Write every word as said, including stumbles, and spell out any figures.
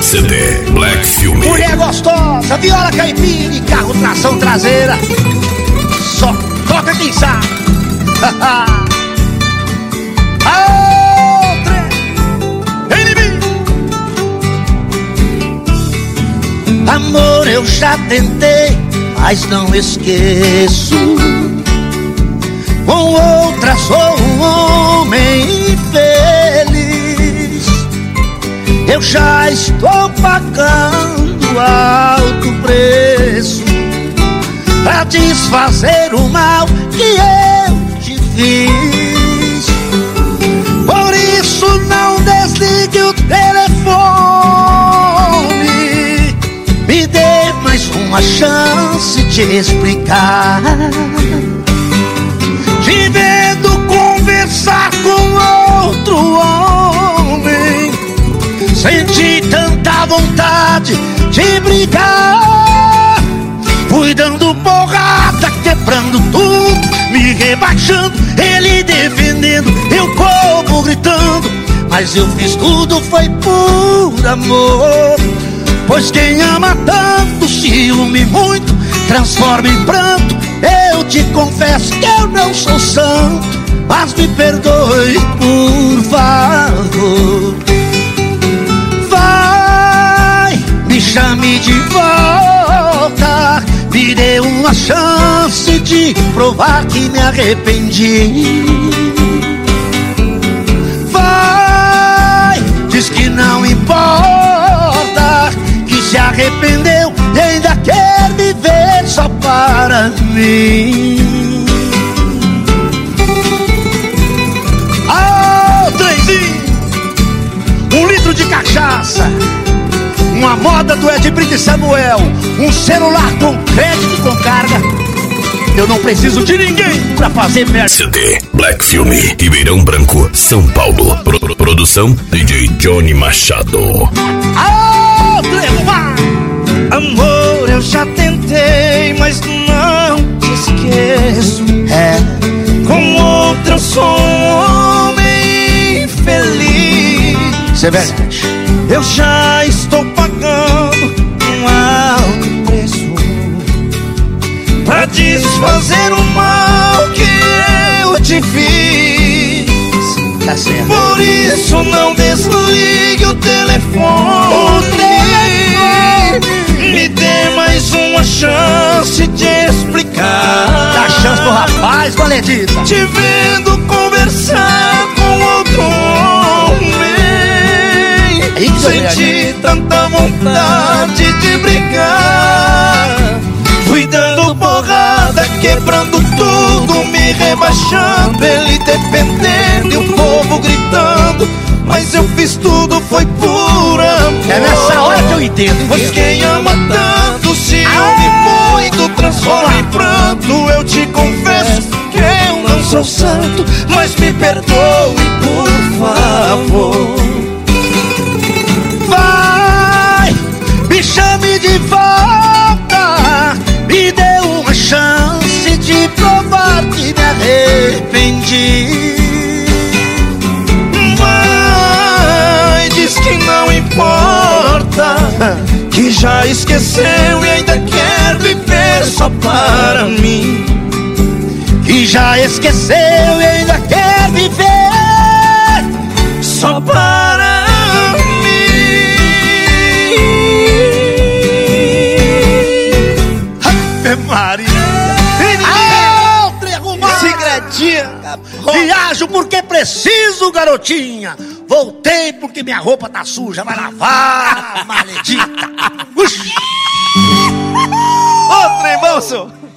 C D Black Filme. Mulher gostosa, viola caipira e carro tração traseira. Só toca quem sabe. Outra em mim. Amor, eu já tentei, mas não esqueço. Com outra sou um homem infeliz. Eu já estou pagando alto preço pra desfazer o mal que eu te fiz. Por isso não desligue o telefone. Me dê mais uma chance de explicar. Te vendo conversar com outro homem, senti tanta vontade de brigar. Fui dando porrada, quebrando tudo, me rebaixando, ele defendendo, eu como gritando. Mas eu fiz tudo, foi por amor. Pois quem ama tanto, ciúme muito, transforma em pranto. Eu te confesso que eu não sou santo, mas me perdoe, por favor. Vai, me chame de volta, me dê uma chance de provar que me arrependi. Vai, diz que não importa, que se arrependeu e ainda quer viver só para mim. Ah, trenzinho, um litro de cachaça, uma moda do Ed Brito e Samuel, um celular com crédito e com carga. Eu não preciso de ninguém pra fazer merda. C D Black Filme, Ribeirão Branco, São Paulo. Pro -pro Produção D J Johnny Machado. Ah, vai! Amor, eu já tentei, mas não te esqueço. É, com outra eu sou um homem feliz. Isso é verdade. Eu já estou pagando um alto preço pra desfazer o mal que eu te fiz. Tá certo. Por isso não desligue o telefone. O telefone. Me dê mais uma chance de explicar. Dá chance pro rapaz, Valedita. Te vendo conversar com outro homem, senti tanta vontade de brigar. Fui dando porrada, quebrando tudo, me rebaixando, ele defendendo e o povo gritando. Mas eu fiz tudo, foi por amor. É nessa hora que eu entendo. Pois quem ama tanto, se ouve muito, transforma em pranto. Eu te confesso que eu não sou santo, mas me perdoe, por favor. Vai, me chame de volta, me dê uma chance de provar que me arrependi. Que não importa, que já esqueceu e ainda quer viver só para mim. Que já esqueceu e ainda quer viver só para mim. Ave Maria. Viajo porque preciso, garotinha. Voltei porque minha roupa tá suja. Vai lavar, maledita. Ô, trem, moço.